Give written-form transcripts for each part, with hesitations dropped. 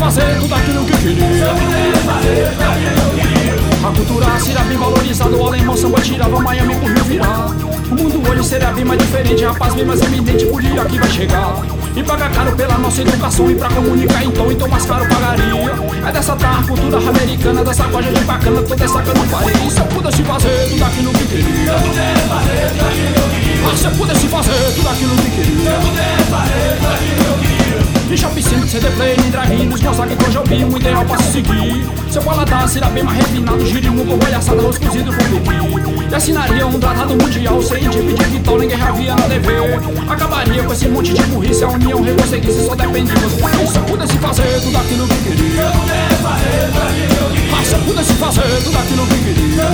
fazer tudo aquilo que queria. A cultura seria bem valorizada, o alemão samba tirava Miami pro Rio virar. O mundo hoje seria bem mais diferente, rapaz bem mais eminente por dia que vai chegar. E paga caro pela nossa educação e pra comunicar então mais caro pagaria. É dessa a cultura americana, dessa coisa de bacana, toda essa que eu não farei. E se eu pudesse fazer tudo aquilo que queria? Ah, se eu pudesse fazer tudo aquilo que queria? De shopping center, CD play, nem drive-in, nos Gonzaga que hoje eu vi um ideal pra se seguir. Seu paladar será bem mais refinado, girimum com palhaçada, arroz cozido com piqui. E assinaria um tratado mundial, sem dividir vitória, ninguém havia na TV. Acabaria com esse monte de burrice, a união reconseguisse, só depende de você. E se eu pudesse fazer tudo aquilo que queria? Ah, se eu pudesse fazer tudo aquilo que queria?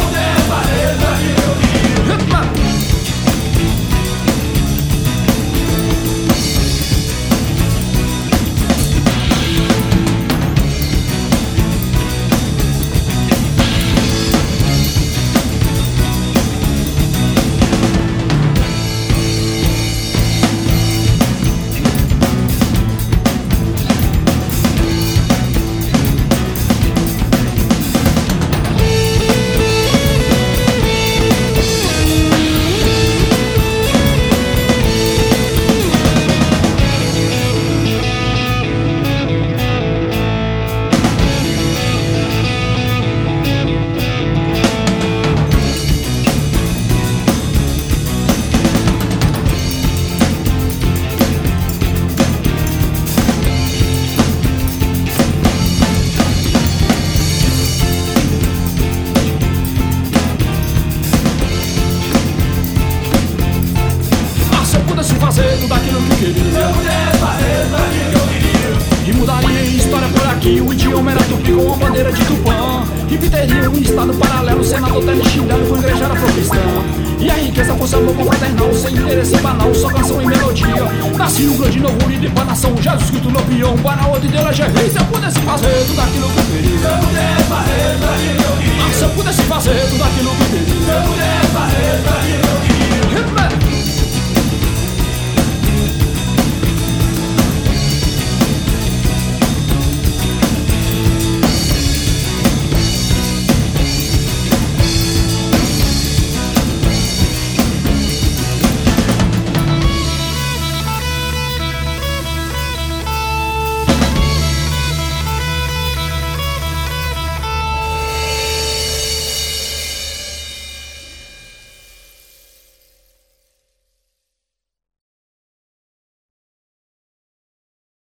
Fazer tudo aquilo que queria. Se eu pudesse fazer tudo aquilo que eu queria. E mudaria a história por aqui. O idioma era tupi com uma bandeira de Tupã. Repetiria um estado paralelo, senador telexindano com igreja afro-cristã. E a riqueza fosse amor fraternal, sem interesse banal, só canção e melodia. Nasci o grande novo líder pra nação, Jesus Cristo no peão, para outra ideologia. E se eu pudesse fazer tudo aquilo que eu queria? Se eu pudesse fazer tudo aquilo que eu queria. Se eu pudesse fazer tudo aquilo que